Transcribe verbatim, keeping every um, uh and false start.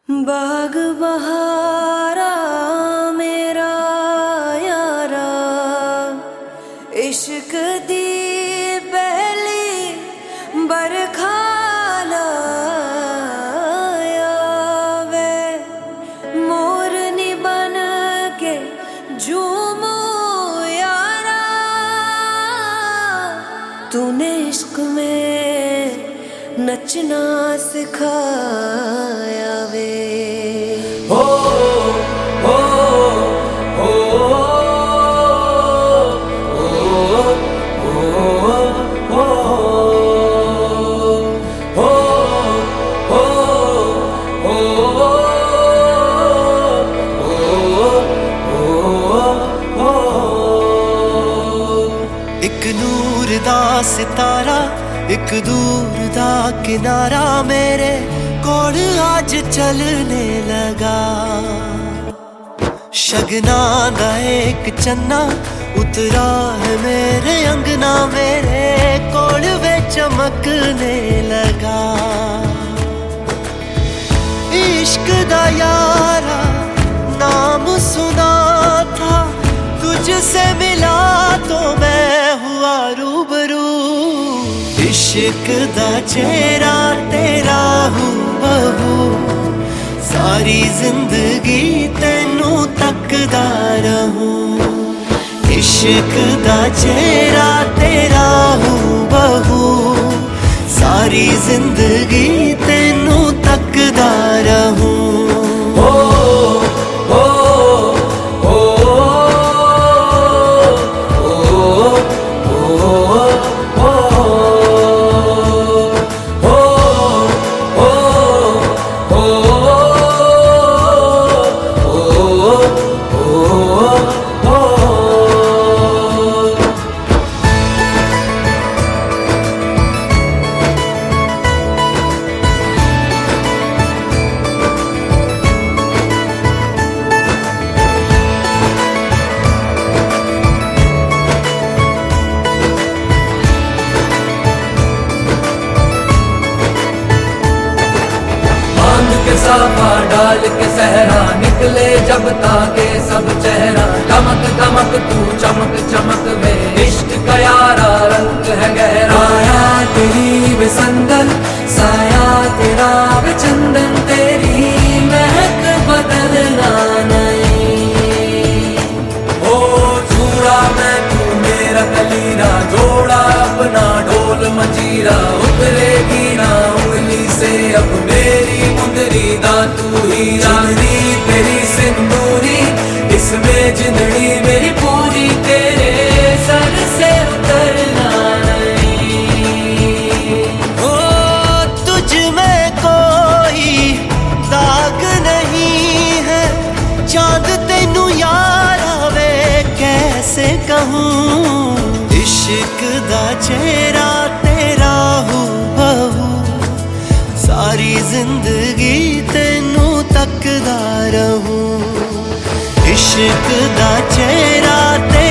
बाग बहारा मेरा यारा, इश्क दी पहली बरखा लाया वे, मोरनी बन के झूमू यारा, तूने इश्क में नचना सिखाया वे। हो हो हो एक नूर दा सितारा, एक दूर दा किनारा मेरे कोल आज चलने लगा। शगना दा एक चन्ना उतरा है मेरे अंगना, मेरे कोल वे चमकने लगा। इश्क दा यारा नाम सुना था, तुझसे मिला तो मैं हुआ रूबरू। इश्क दा चेहरा तेरा हूँ बहू, सारी जिंदगी तेनू तकदा रहूं। इश्क दा चेहरा तेरा हूँ बहू, सारी जिंदगी तेनू तकदा रहूं। हो हो साफा डाल के सहरा निकले जब ताके सब चेहरा। दमक दमक तू चमक चमक में इश्क का यारा रंग है गहरा। आया तेरी वे संदल साया तेरा वे चंदन, तेरी महक बदलना नहीं। ओ चूड़ा मैं तू मेरा कलीरा, जोड़ा अपना ढोल मजीरा। उतरेगी ना उंगली से अब मेरी मुंदरी दा तू ही रानी, तेरी सिंदूरी इसमें जिंदड़ी मेरी पूरी। तेरे सर से उतरना नहीं। ओ तुझ में कोई दाग नहीं है, चांद तेनू यारा वे कैसे कहूँ। इश्क दा चेहरा तेरा हूँ बहू, सारी जिंदगी तेनू तकदा रहूं। इश्क दा चेहरा ते